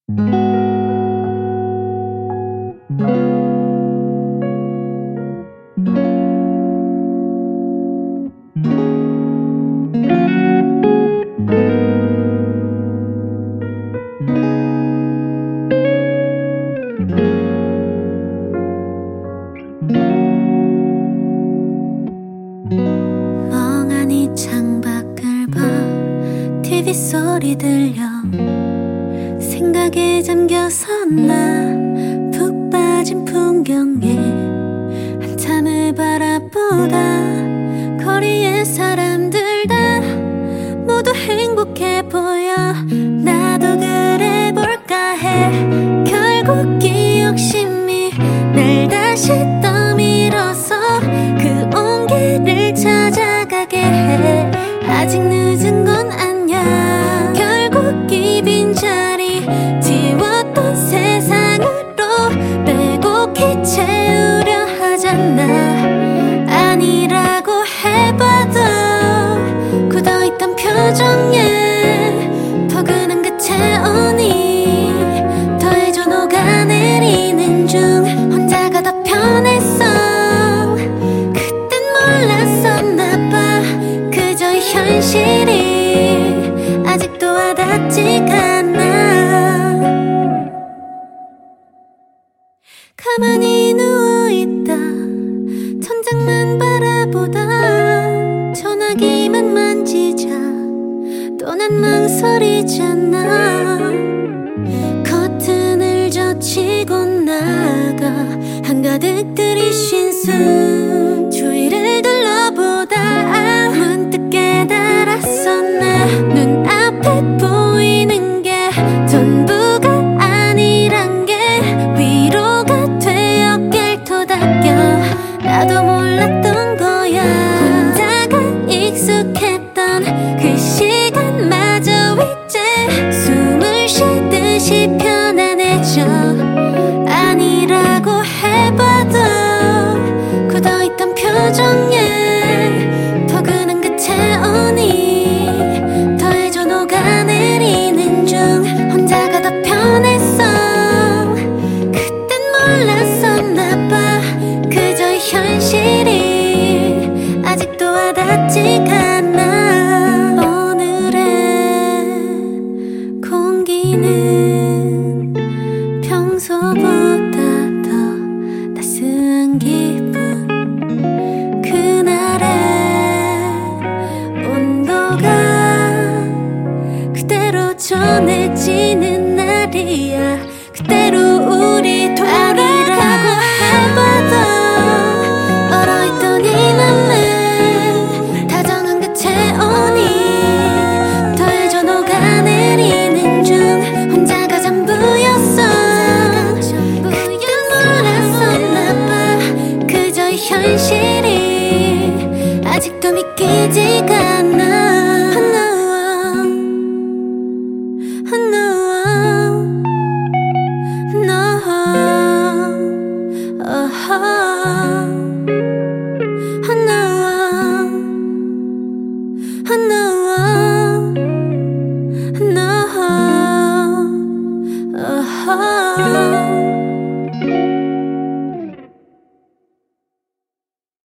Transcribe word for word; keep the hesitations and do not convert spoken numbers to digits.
멍하니 창밖을 봐 티비 소리 들려 생각에 잠겨서 나 푹 빠진 풍경에 한참을 바라보다 거리의 사람들 다 모두 행복해 보여. 나도 그래 볼까 해. 결국 기억심이 날 다시 떠밀어서 그 온기를 찾아가게 해. 아직 늦은 건 아니야. 결국 이 빈자리 지웠던 세상으로 빼곡히 채우려 하잖아. 아니라고 해봐도 굳어있던 표정에 포근한 그 체온이 더해져 녹아내리는 중 혼자가 더 편했어. 그땐 몰랐었나봐. 그저 이 현실이 아직도 와닿지가 않아. 가만히 누워있다 천장만 바라보다 전화기만 만지자 또 난 망설이잖아. 커튼을 젖히고 나가 한가득 들이쉰 수